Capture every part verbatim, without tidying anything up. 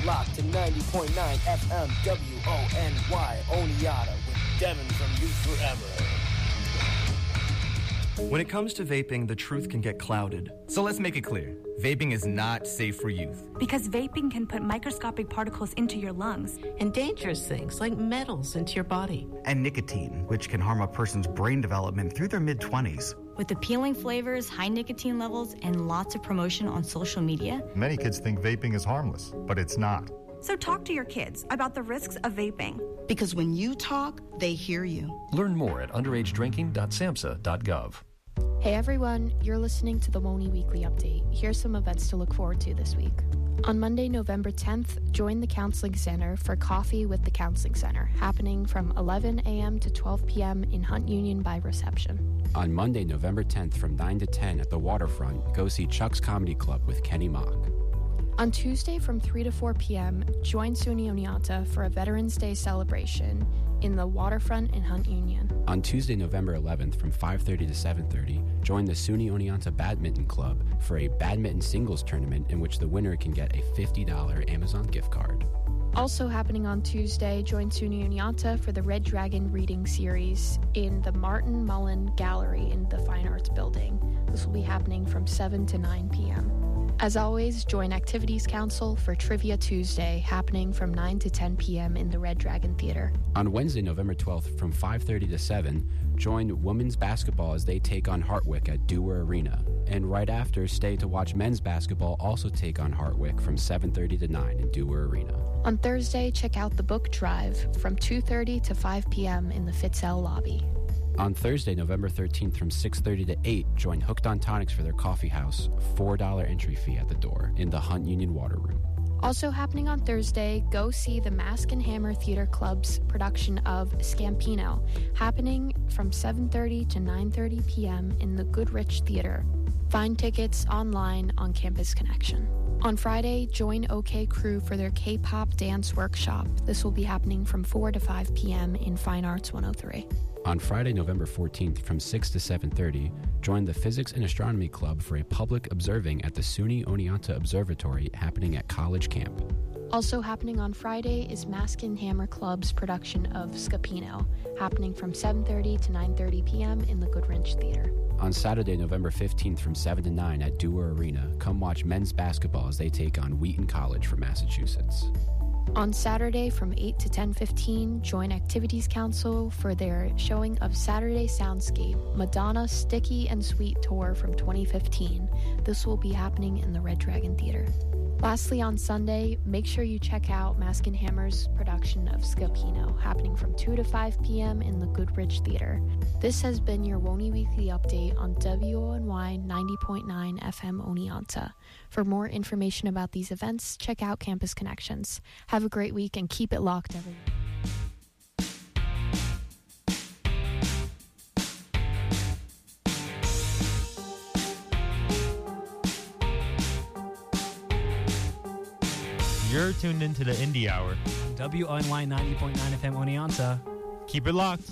it locked to ninety point nine F M W O N Y Oneonta with Devin from Youth Forever. When it comes to vaping, the truth can get clouded. So let's make it clear. Vaping is not safe for youth. Because vaping can put microscopic particles into your lungs. And dangerous things like metals into your body. And nicotine, which can harm a person's brain development through their mid-twenties. With appealing flavors, high nicotine levels, and lots of promotion on social media. Many kids think vaping is harmless, but it's not. So talk to your kids about the risks of vaping. Because when you talk, they hear you. Learn more at underage drinking dot samhsa dot gov. Hey everyone, you're listening to the W O N Y Weekly Update. Here's some events to look forward to this week. On Monday, November tenth, join the Counseling Center for Coffee with the Counseling Center, happening from eleven a.m. to twelve p.m. in Hunt Union by reception. On Monday, November tenth, from nine to ten at the Waterfront, go see Chuck's Comedy Club with Kenny Mock. On Tuesday from three to four p.m., join SUNY Oneonta for a Veterans Day celebration in the Waterfront in Hunt Union. On Tuesday, November eleventh, from five thirty to seven thirty, join the SUNY Oneonta Badminton Club for a badminton singles tournament in which the winner can get a fifty dollars Amazon gift card. Also happening on Tuesday, join SUNY Oneonta for the Red Dragon reading series in the Martin Mullen Gallery in the Fine Arts Building. This will be happening from seven to nine p.m. As always, join Activities Council for Trivia Tuesday, happening from nine to ten p.m. in the Red Dragon Theater. On Wednesday, November twelfth, from five thirty to seven, join women's basketball as they take on Hartwick at Dewar Arena. And right after, stay to watch men's basketball also take on Hartwick from seven thirty to nine in Dewar Arena. On Thursday, check out the book drive from two thirty to five p.m. in the Fitzell lobby. On Thursday, November thirteenth, from six thirty to eight, join Hooked on Tonics for their coffee house, four dollars entry fee at the door, in the Hunt Union Water Room. Also happening on Thursday, go see the Mask and Hammer Theater Club's production of Scampino, happening from seven thirty to nine thirty p.m. in the Goodrich Theater. Find tickets online on Campus Connection. On Friday, join OK Crew for their K-pop dance workshop. This will be happening from four to five p.m. in Fine Arts one oh three. On Friday, November fourteenth, from six to seven thirty, join the Physics and Astronomy Club for a public observing at the SUNY Oneonta Observatory happening at College Camp. Also happening on Friday is Mask and Hammer Club's production of Scapino, happening from seven thirty to nine thirty p.m. in the Goodrich Theater. On Saturday, November fifteenth, from seven to nine at Dewar Arena, come watch men's basketball as they take on Wheaton College from Massachusetts. On Saturday from eight to ten fifteen, join Activities Council for their showing of Saturday Soundscape, Madonna Sticky and Sweet Tour from twenty fifteen. This will be happening in the Red Dragon Theater. Lastly, on Sunday, make sure you check out Mask and Hammer's production of Scapino, happening from two to five p.m. in the Goodrich Theater. This has been your W O N Y Weekly Update on W O N Y ninety point nine F M Oneonta. For more information about these events, check out Campus Connections. Have a great week and keep it locked, everyone. You're tuned into the Indie Hour. W O N Y ninety point nine F M Oneonta. Keep it locked.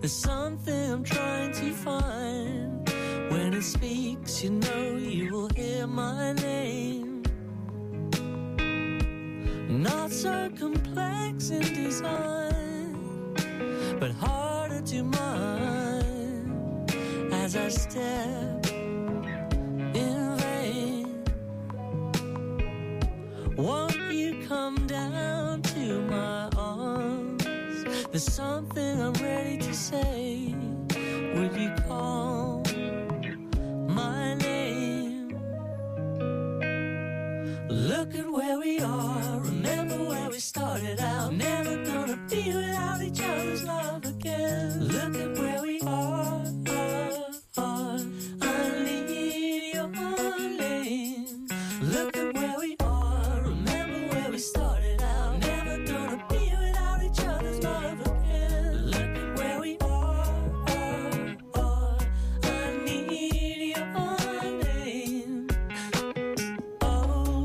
There's something I'm trying to find. When it speaks, you know you will hear my name. Not so complex in design, but harder to mind as I step in vain. Won't you come down to my arms? There's something I'm ready to say. Would you call my name? Look at where we are. Remember where we started out. Never gonna be without each other's love again. Look at where we are, are, are. I need your name. Look at where we are. Remember where we started out. Never gonna be without each other's love again. Look at where we are, are, are. I need your name. Oh,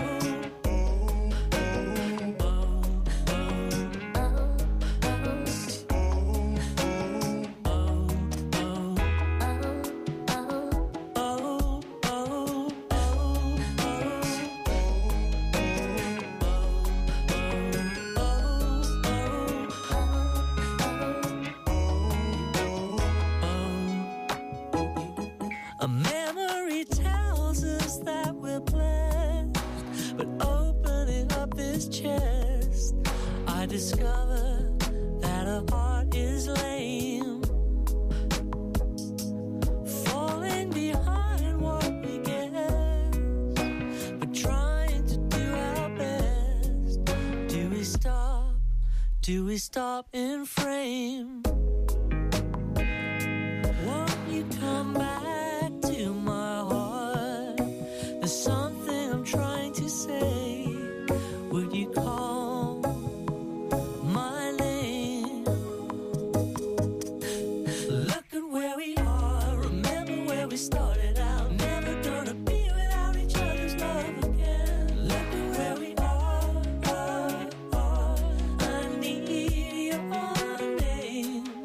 a memory tells us that we're blessed, but opening up this chest, I discover that our heart is lame. Falling behind what we guess, but trying to do our best. Do we stop? Do we stop in frame? Won't you come back to my heart? There's something I'm trying to say. Would you call my name? Look at where we are. Remember where we started out. Never gonna be without each other's love again. Look at where we are, are, are. I need your name.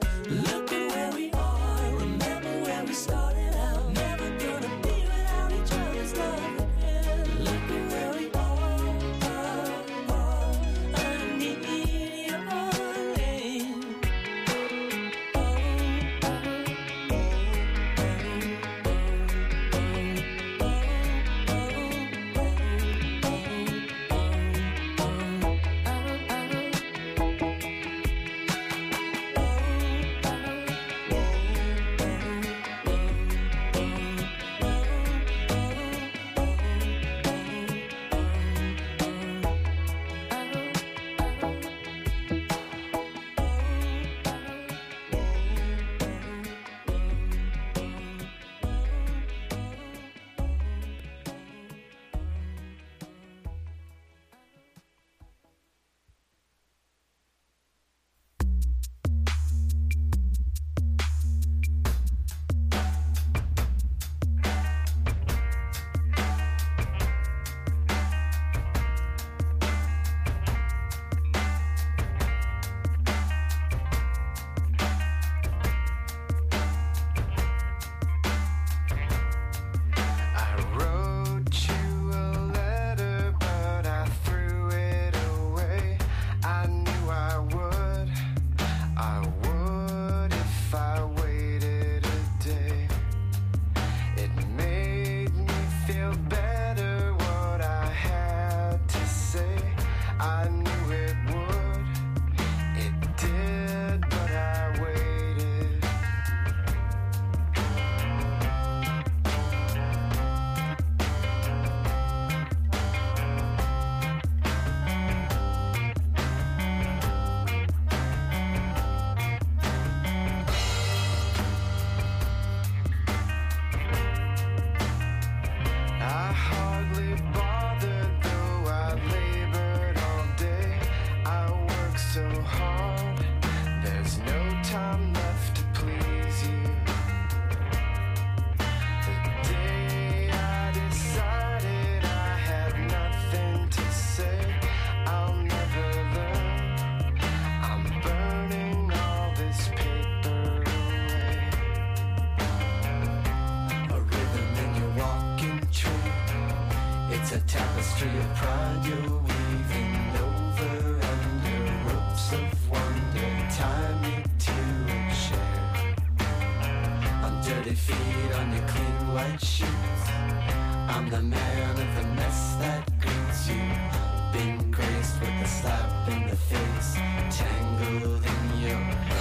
tapestry of pride you're weaving over under ropes of wonder. Tie me to a chair. On dirty feet, on your clean white sheets. I'm the man of the mess that greets you. Been graced with a slap in the face, tangled in your hair.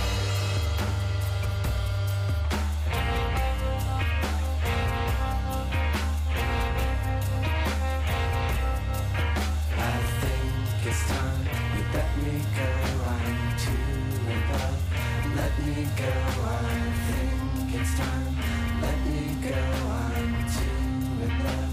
I think it's time you let me go. I'm too in love. Let me go. I think it's time. Let me go. I'm too in love.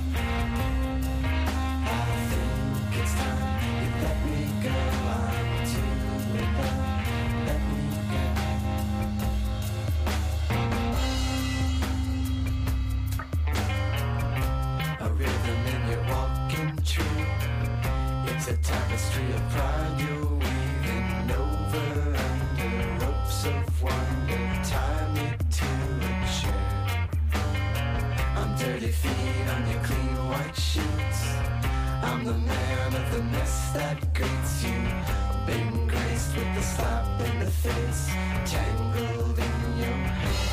It's a tapestry of pride you're weaving over under ropes of wonder. Tie me to a chair. I'm dirty feet on your clean white sheets. I'm the man of the mess that greets you. Been graced with the slap in the face, tangled in your hair.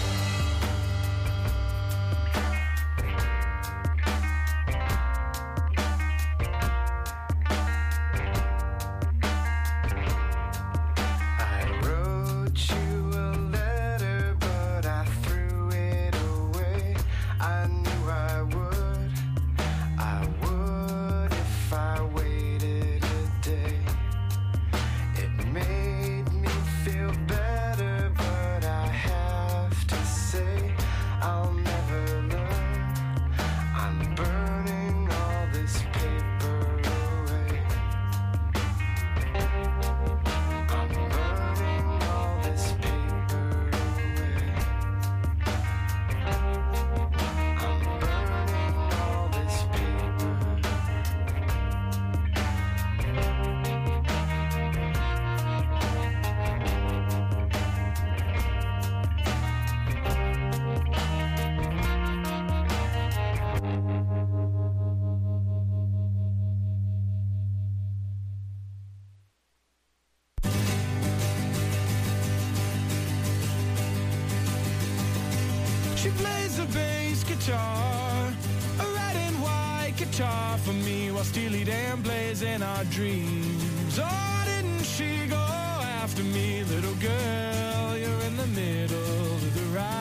She plays the bass guitar, a red and white guitar for me, while Steely Dan plays in our dreams. Oh, didn't she go after me, little girl? You're in the middle of the ride.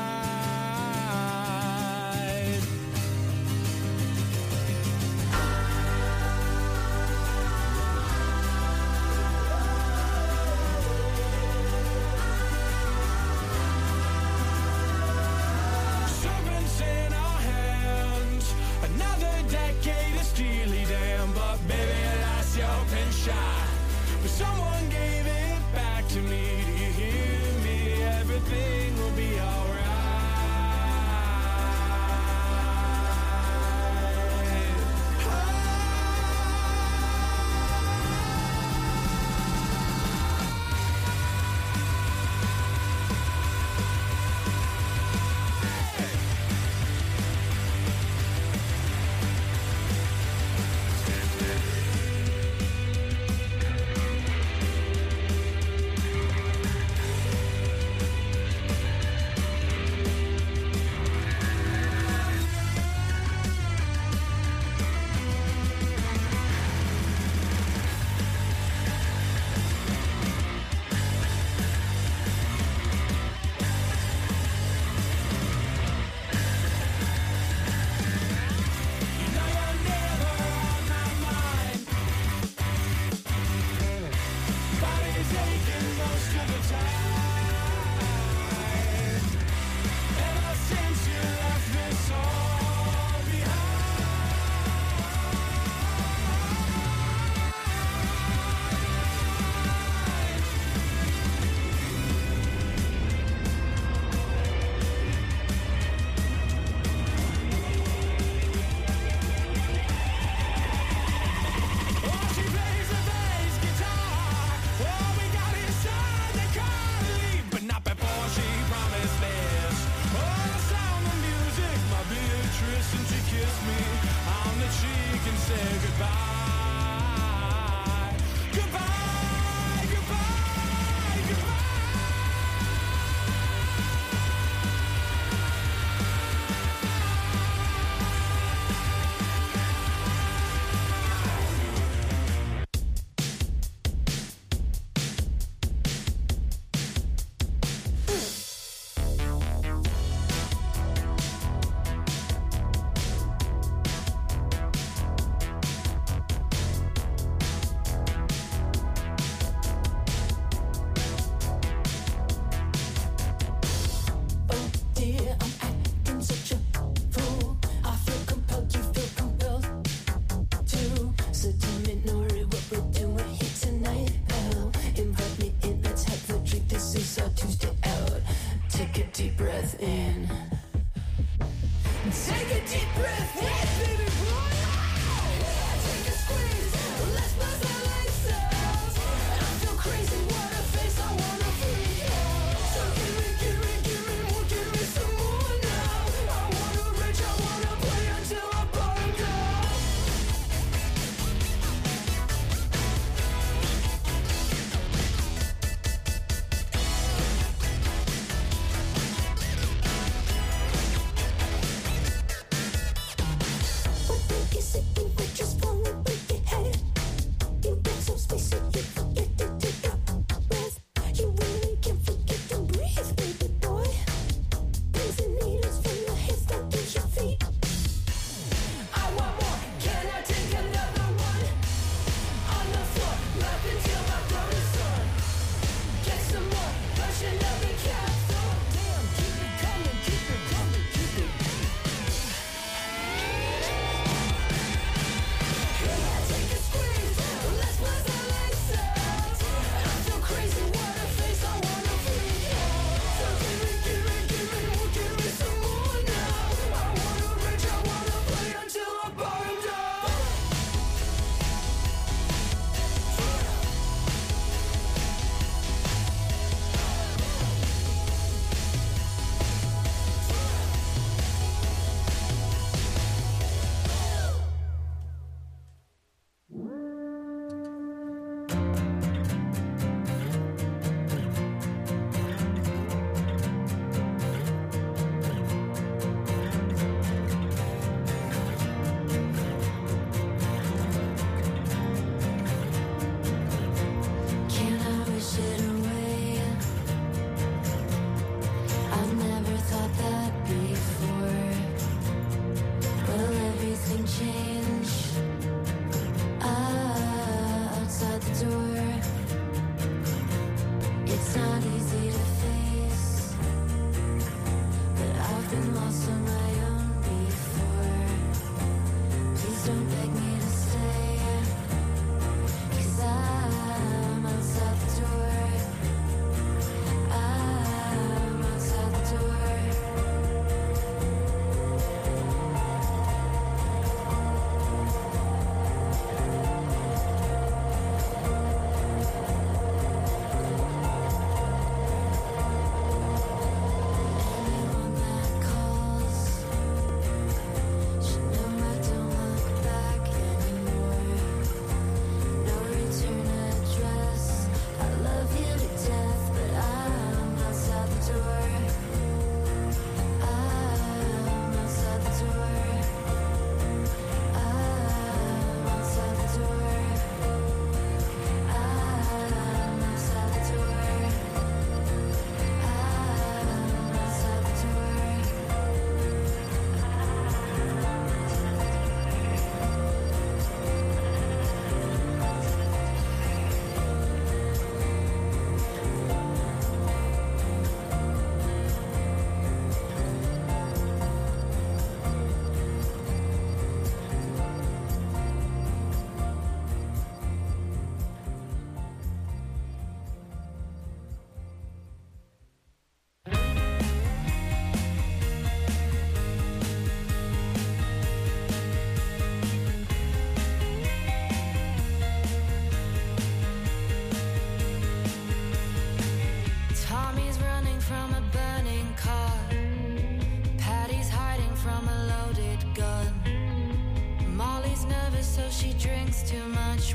But someone gave it back to me. Do you hear me? Everything will be alright.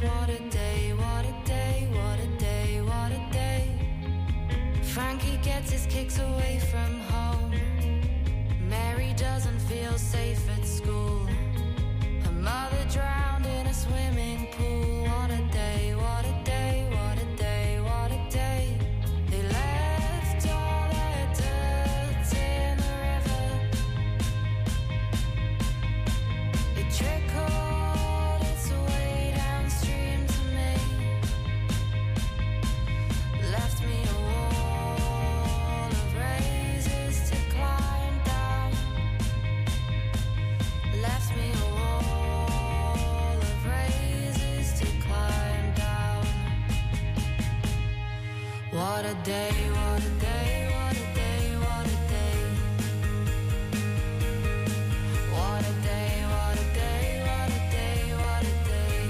What a day, what a day, what a day, what a day. Frankie gets his kicks away from home. Mary doesn't feel safe at school. Her mother drowned in a swimming pool. What a day, what a day, what a day, what a day. They left all their dirt in the river. It trickled its way downstream to me. Left me a wall of razors to climb down. Left me a wall of razors to climb down. What a day, what a day, what a day, what a day. What a day, what a day, what a day, what a day.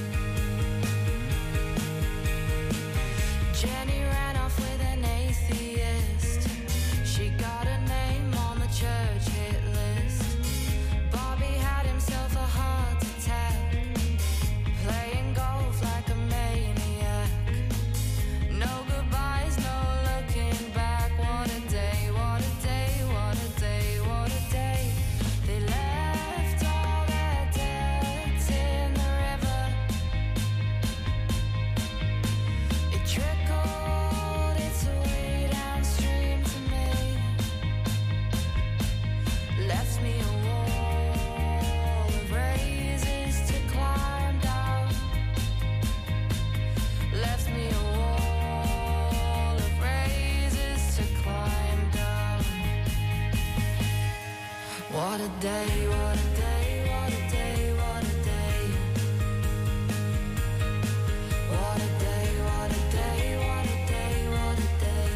Jenny ran off with an atheist. She got a name on the church hit list. Bobby had himself a heart attack, playing golf like a maniac. No goodbyes, no looking back. What a day, what a day, what a day, what a day. They left all their dirt in the river. It trickled its way downstream to me. Left me a wall of razors to climb down. Left me a wall of razors to climb down. What a day, what a day, what a day, what a day. What a day, what a day, what a day, what a day.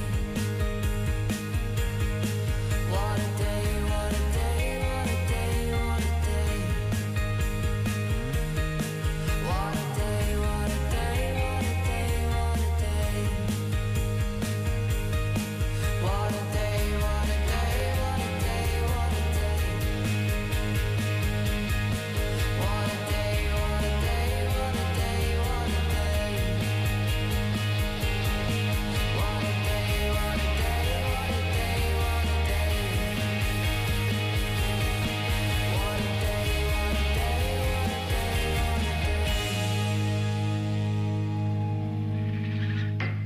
What a day, what a day, what a day, what a day. What a day, what a day, what a day, what a day. What a day, what a day, what a day, what a day. What a day, what a day, what a day, what a day. What a day, what a day, what a day, what a day. What a day, what a day, what a day, what a day.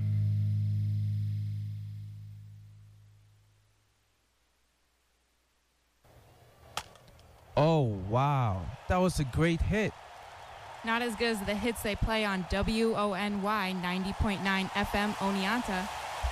Oh, wow. That was a great hit. Not as good as the hits they play on W O N Y ninety point nine F M Oneonta.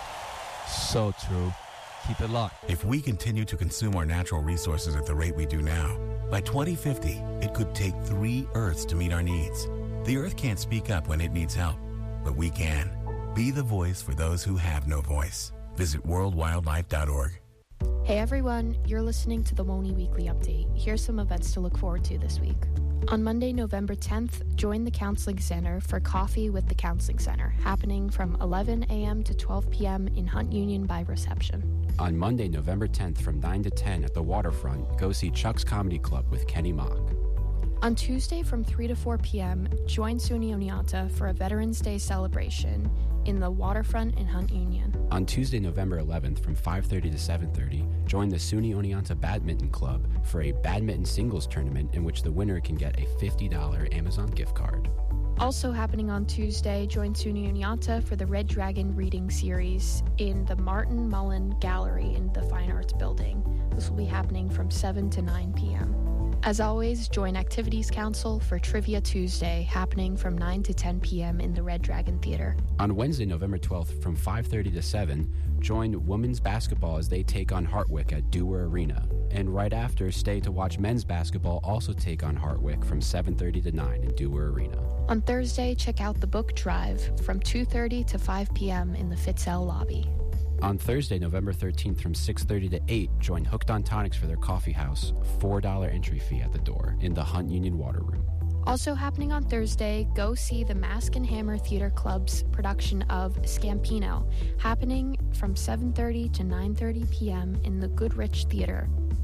So true. Keep it locked. If we continue to consume our natural resources at the rate we do now, by twenty fifty, it could take three Earths to meet our needs. The Earth can't speak up when it needs help, but we can. Be the voice for those who have no voice. Visit world wildlife dot org. Hey everyone, you're listening to the W O N Y Weekly Update. Here's some events to look forward to this week. On Monday, November tenth, join the Counseling Center for Coffee with the Counseling Center, happening from eleven a.m. to twelve p.m. in Hunt Union by reception. On Monday, November tenth from nine to ten at the Waterfront, go see Chuck's Comedy Club with Kenny Mock. On Tuesday from three to four p.m., join SUNY Oneonta for a Veterans Day celebration in the Waterfront in Hunt Union. On Tuesday, November eleventh from five thirty to seven thirty, join the SUNY Oneonta Badminton Club for a badminton singles tournament in which the winner can get a fifty dollars Amazon gift card. Also happening on Tuesday, join SUNY Oneonta for the Red Dragon reading series in the Martin Mullen Gallery in the Fine Arts Building. This will be happening from seven to nine p.m. As always, join Activities Council for Trivia Tuesday, happening from nine to ten p.m. in the Red Dragon Theater. On Wednesday, November twelfth from five thirty to seven, join women's basketball as they take on Hartwick at Dewar Arena. And right after, stay to watch men's basketball also take on Hartwick from seven thirty to nine in Dewar Arena. On Thursday, check out the book drive from two thirty to five p.m. in the Fitzell lobby. On Thursday, November thirteenth from six thirty to eight, join Hooked on Tonics for their coffee house, four dollars entry fee at the door, in the Hunt Union Water Room. Also happening on Thursday, go see the Mask and Hammer Theater Club's production of Scampino, happening from seven thirty to nine thirty p.m. in the Goodrich Theater.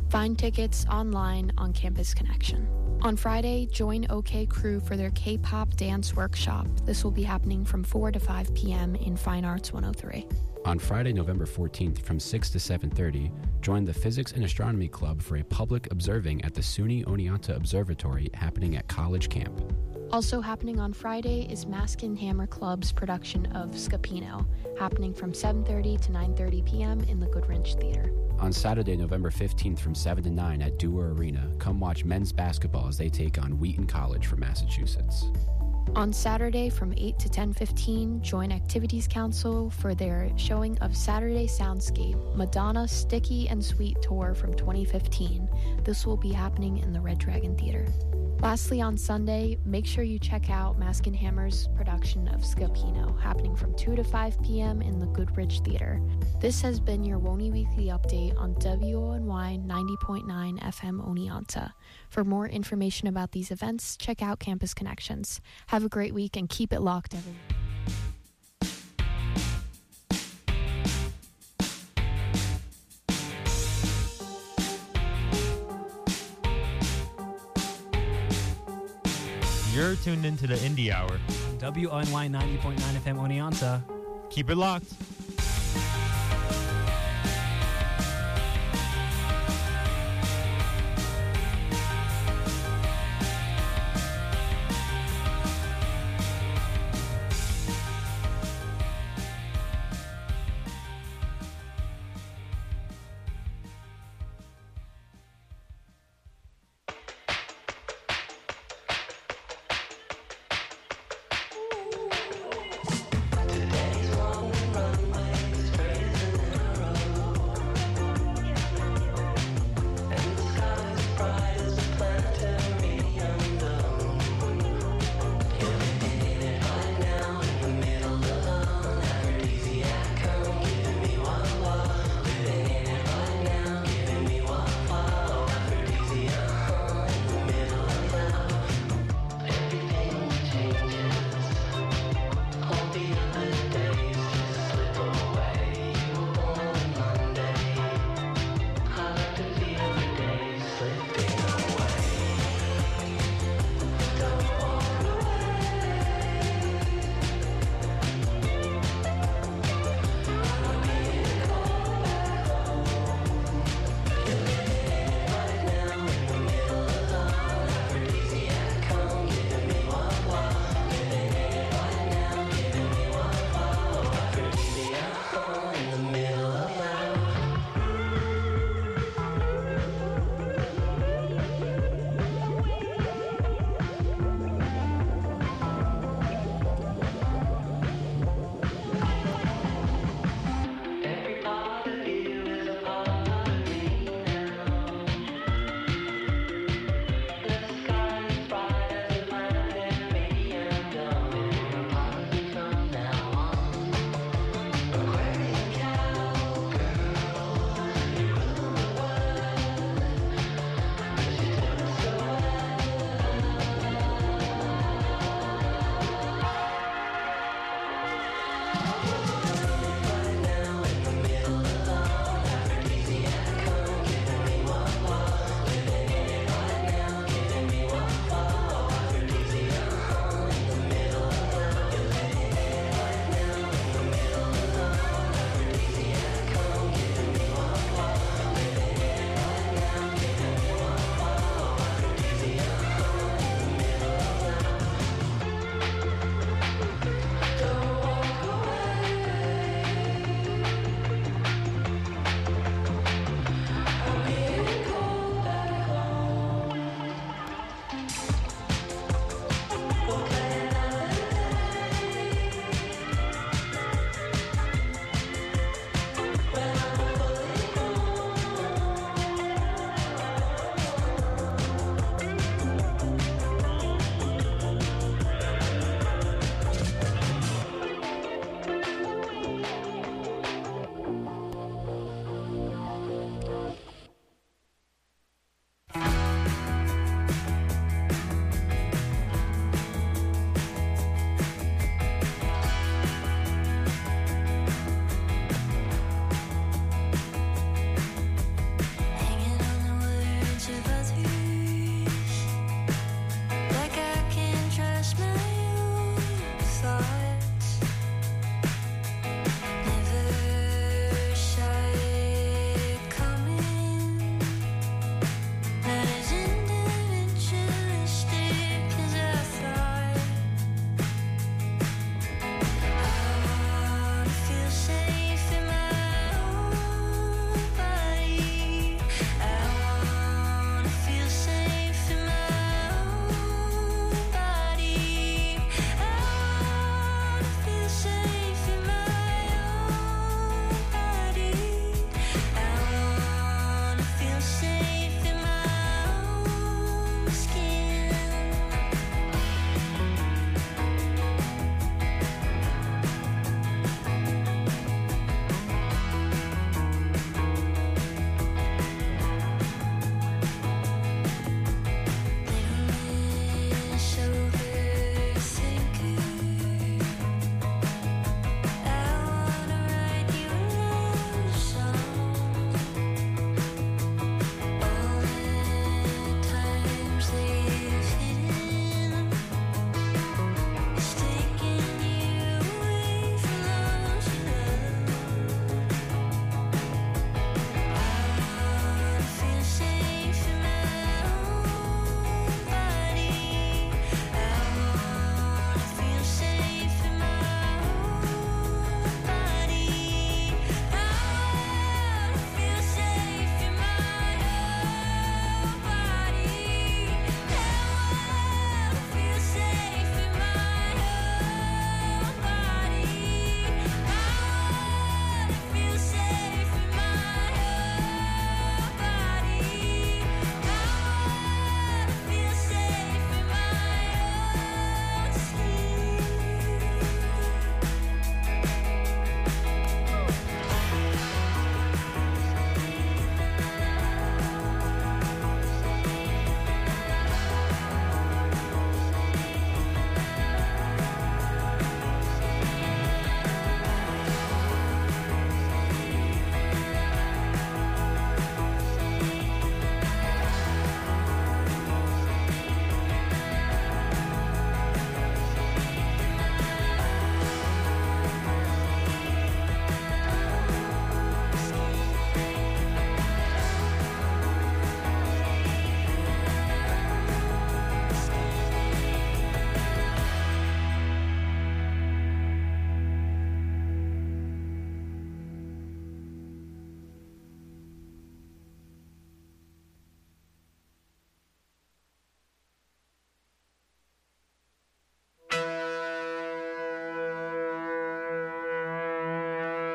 Find tickets online on Campus Connection. On Friday, join OK Crew for their K-pop dance workshop. This will be happening from four to five p.m. in Fine Arts one oh three. On Friday, November fourteenth, from six to seven thirty, join the Physics and Astronomy Club for a public observing at the SUNY Oneonta Observatory happening at College Camp. Also happening on Friday is Mask and Hammer Club's production of Scapino, happening from seven thirty to nine thirty p.m. in the Goodwrench Theater. On Saturday, November fifteenth, from seven to nine at Dewar Arena, come watch men's basketball as they take on Wheaton College from Massachusetts. On Saturday from eight to ten fifteen, join Activities Council for their showing of Saturday Soundscape, Madonna Sticky and Sweet Tour from twenty fifteen. This will be happening in the Red Dragon Theater. Lastly, on Sunday, make sure you check out Mask and Hammer's production of Scapino, happening from two to five p.m. in the Goodrich Theater. This has been your Woney Weekly Update on W O N Y ninety point nine F M Oneonta. For more information about these events, check out Campus Connections. Have a great week and keep it locked, everyone. You're tuned into the Indie Hour. W O N Y ninety point nine F M Oneonta. Keep it locked.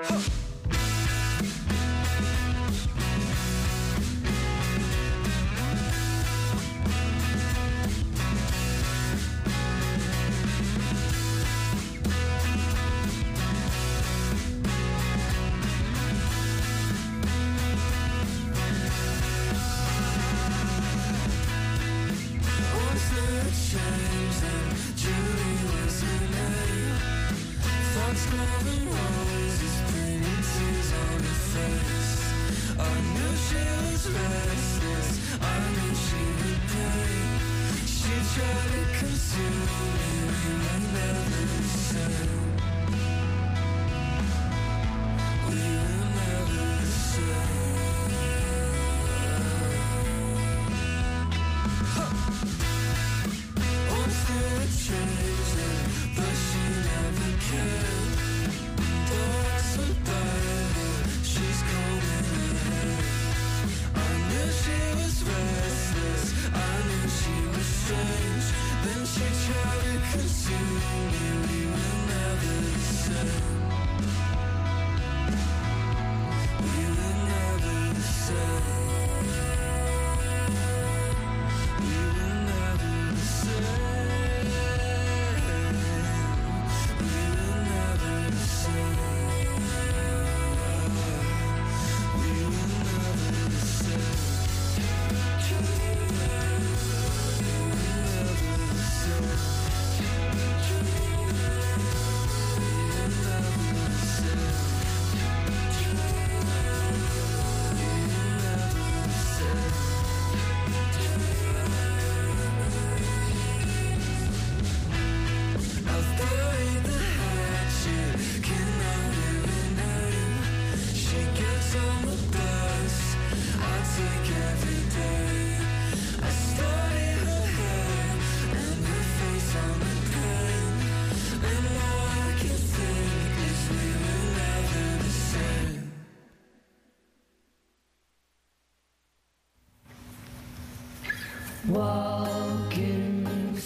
Walking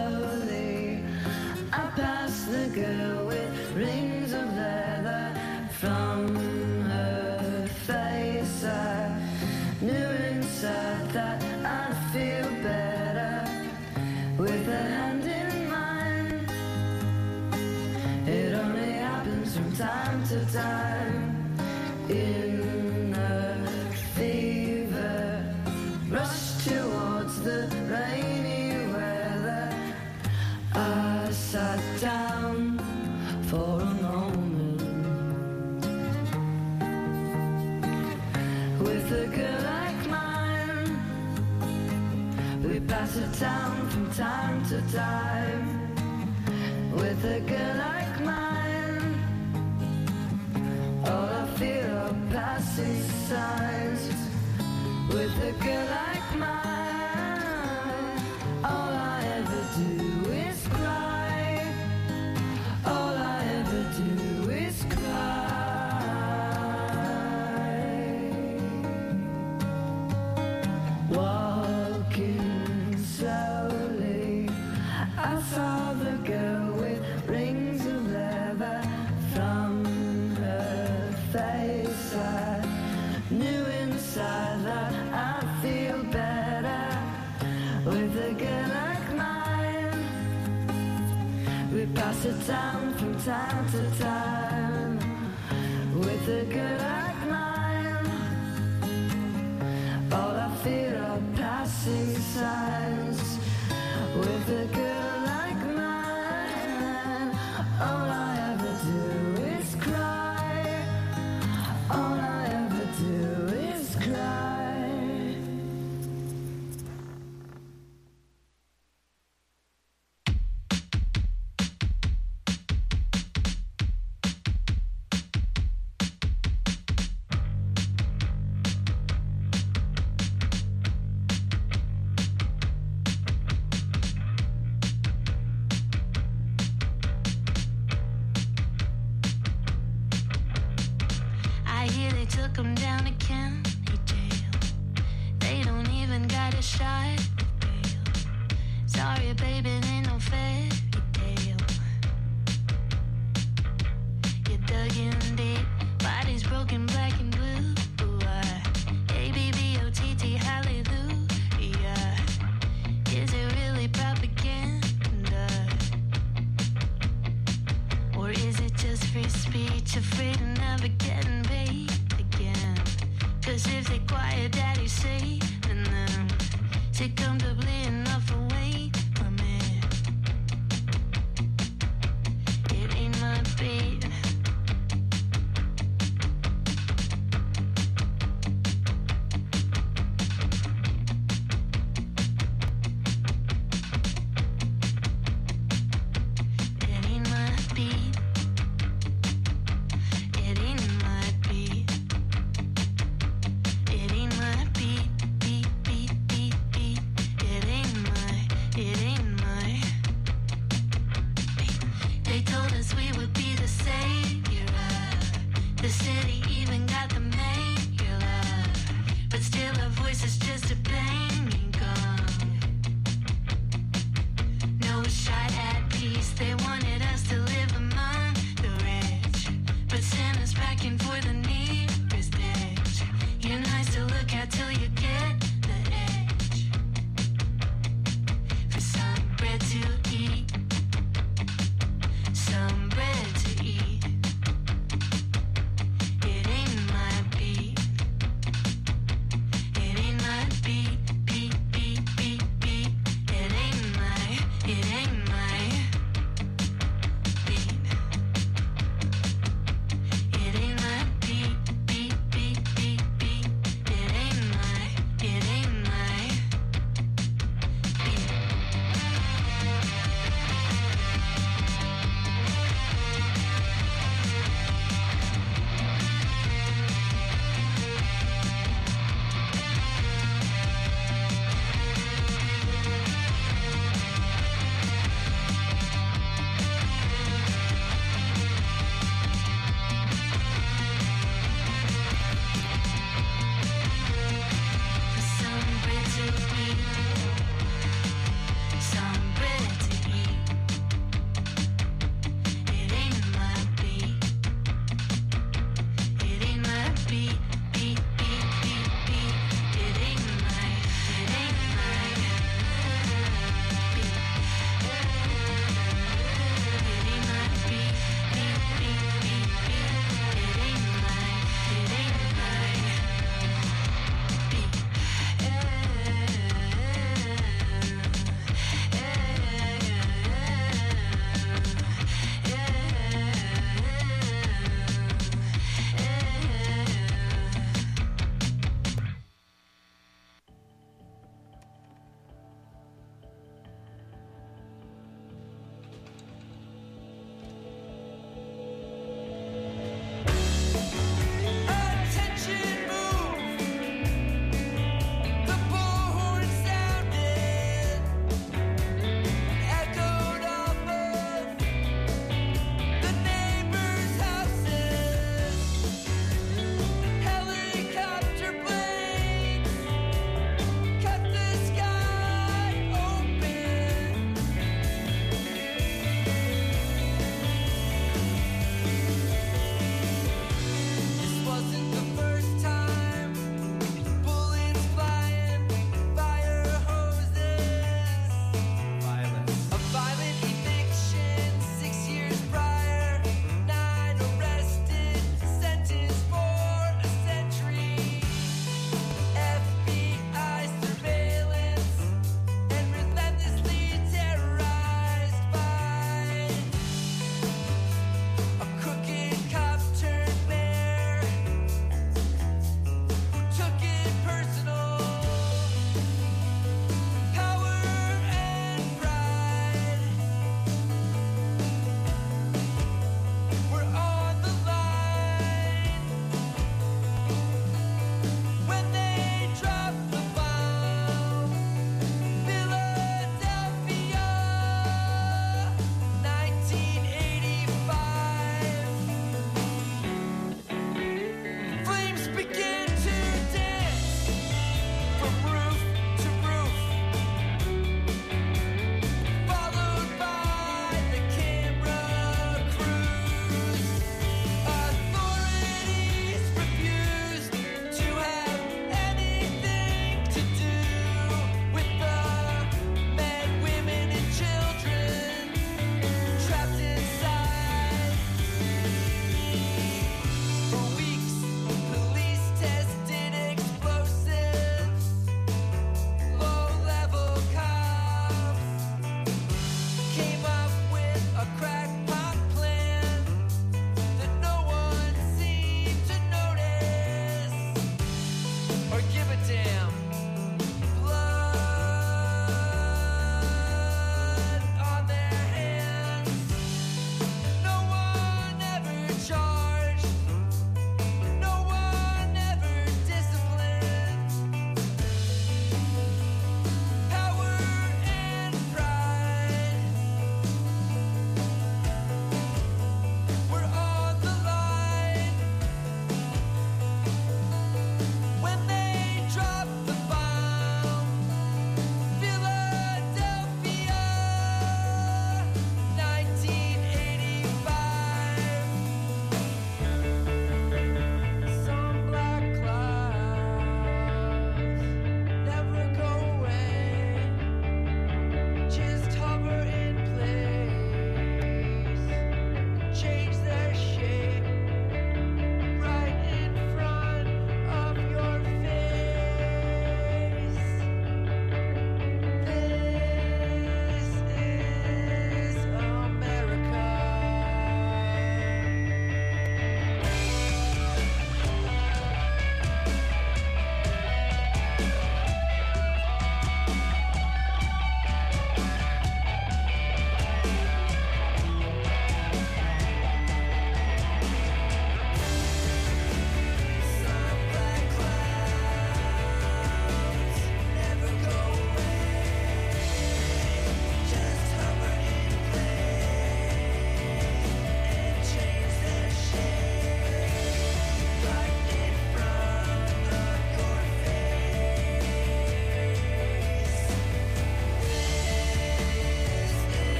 slowly, I pass the girl with rings of leather. From her face I knew inside that I'd feel better with her hand in mine. It only happens from time to time. In a fever rush towards the rainy weather, I sat down for a moment with a girl like mine. We pass it down from time to time with a girl like mine. All I feel are passing signs with a girl like mine. All I ever do is cry. All I ever do is cry. Walking slowly, I saw the girl with rings of leather. From her face I knew inside that I feel better with a girl like mine. We pass it down from time to time with a girl like mine. All I feel are passing signs with a girl like mine. All I ever do is cry. All I ever do is cry. I hear they took him down to county jail. They don't even got a shot at bail. Sorry, baby, it ain't no fairy tale. You dug in deep, us free speech, afraid of never getting paid again. Cause if they quiet daddy say, and then say comfortably enough away from it. It ain't my beat. It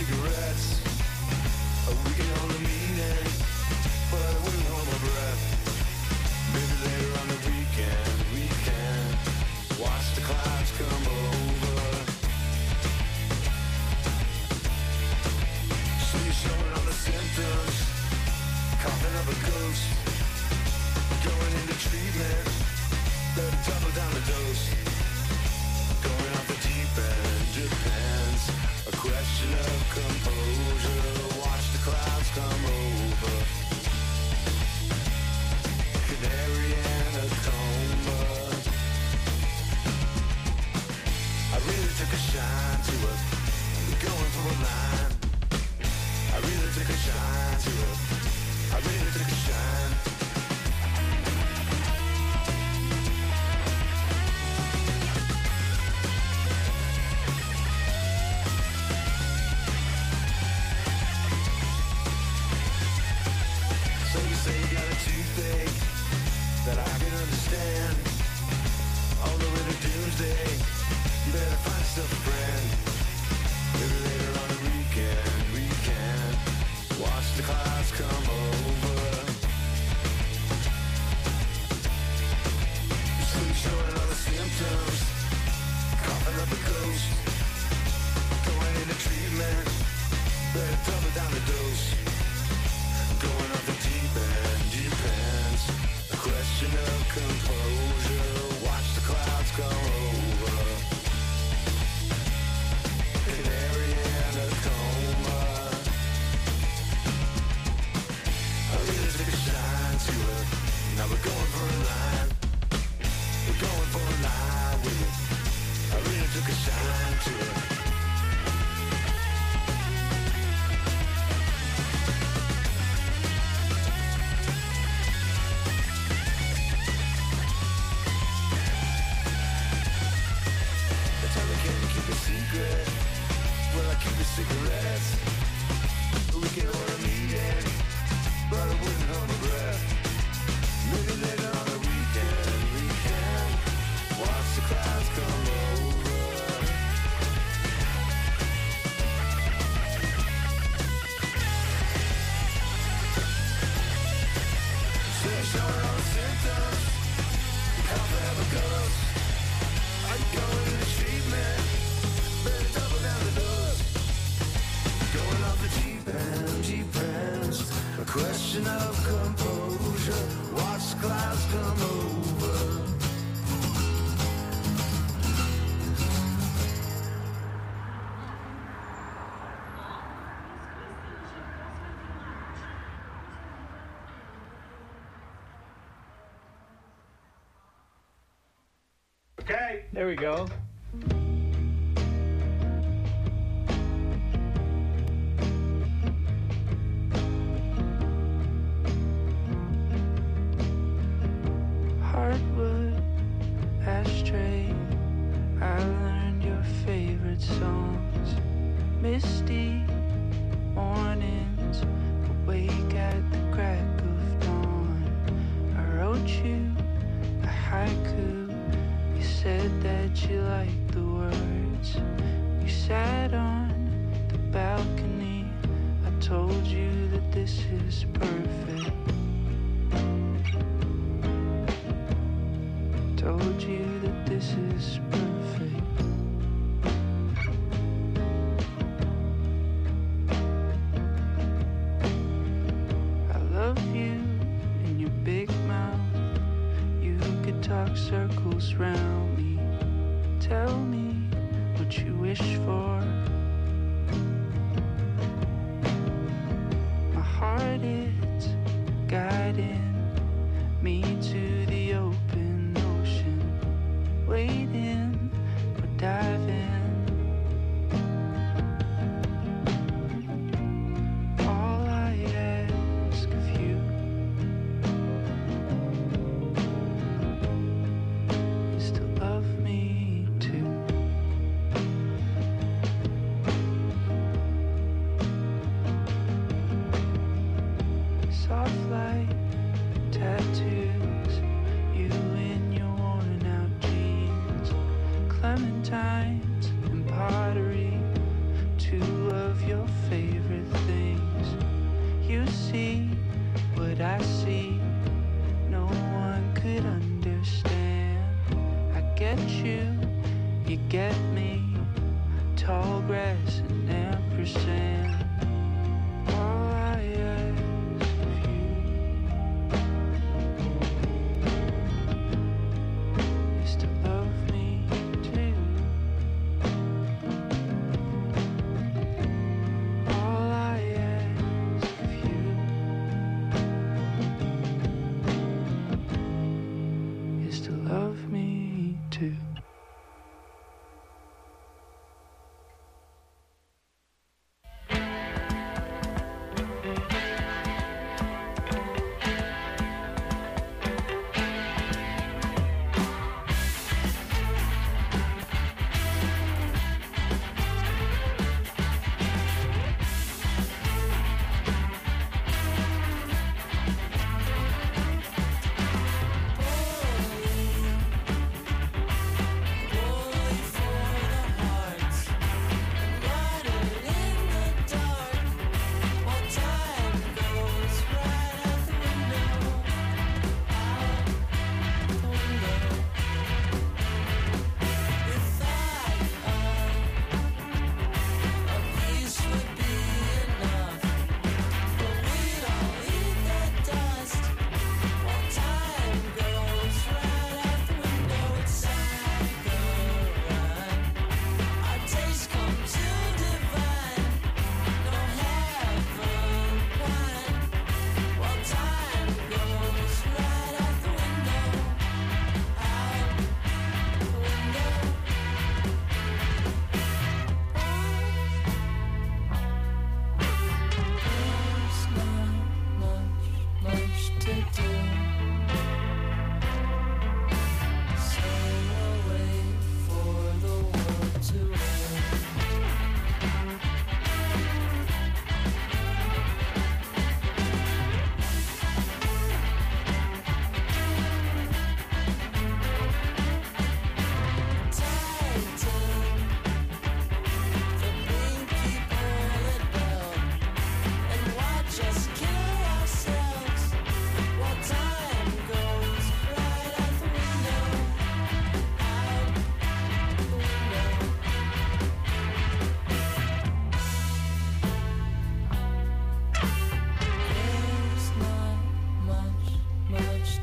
cigarettes. We can hold a meeting, but I wouldn't hold my breath. Maybe later on the weekend we can watch the clouds come over. So you're showing all the symptoms, coughing up a ghost, going into treatment, better double down the dose. Going off the deep end depends, a question of composure. Watch the clouds come over. Canary and a coma. I really took a shine to her, going for a line. I really took a shine to her, I really took a shine. That I can understand. All the way to doomsday, you better find yourself a friend. Maybe later on the weekend we can watch the clouds come over. So you're showing all the symptoms, coughing up a ghost, going into treatment, better double down the dose. Going off the deep end depends, a question of composure. Watch the clouds come over. Canary and a coma. I really took a shine to her. Now we're going for a line. We're going for a line with it. I really took a shine to her. Well, I keep the cigarettes. We can order meeting, but I wouldn't hold my breath. Maybe later on the weekend we can watch the clouds come over. So you're showing all the symptoms, coughing up a ghost. Are you going into treatment? Better double down the dose. Going off the deep end, deep ends. A question of composure. Watch the clouds come over. Okay, there we go. Hardwood, ashtray, I learned your favorite songs. Misty mornings, awake at the crack of dawn. I wrote you a haiku. You said that you liked the words. You sat on the balcony. I told you that this is perfect. Told you that this is perfect. I love you in your big mouth. You could talk circles round me. Tell me what you wish for. My heart, it's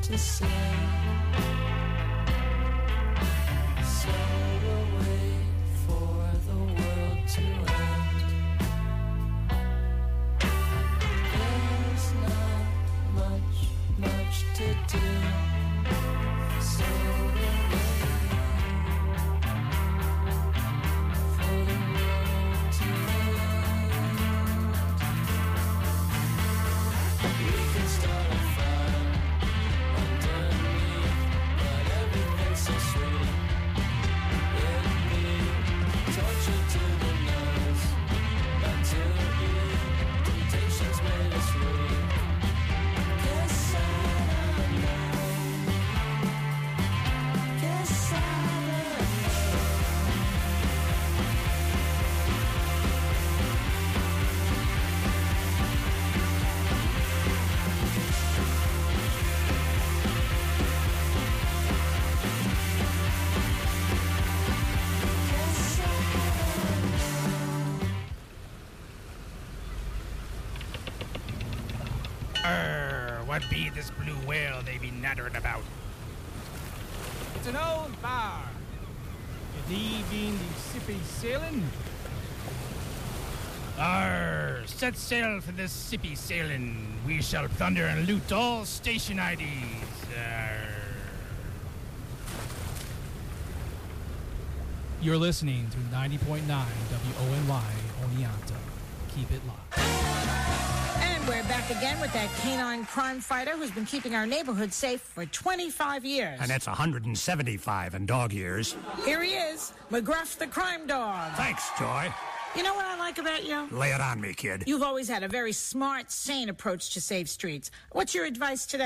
to say. So we'll wait for the world to end. There's not much, much to do. So we'll wait for the world to end. We can start a fire underneath, but everything's so sweet. It'd be torture to the nose, not to eat. Temptations made us weak. Guess I don't know. Guess I don't know. Err, what be this blue whale they be nattering about? It's an old bar. Could he been the sippy sailing? Arr, set sail for this sippy sailing. We shall plunder and loot all station I Ds. Arr. You're listening to ninety point nine W O N Y Oneonta. Keep it locked. And we're back again with that canine crime fighter who's been keeping our neighborhood safe for twenty-five years. And that's one hundred seventy-five in dog years. Here he is, McGruff the crime dog. Thanks, Joy. You know what I like about you? Lay it on me, kid. You've always had a very smart, sane approach to safe streets. What's your advice today?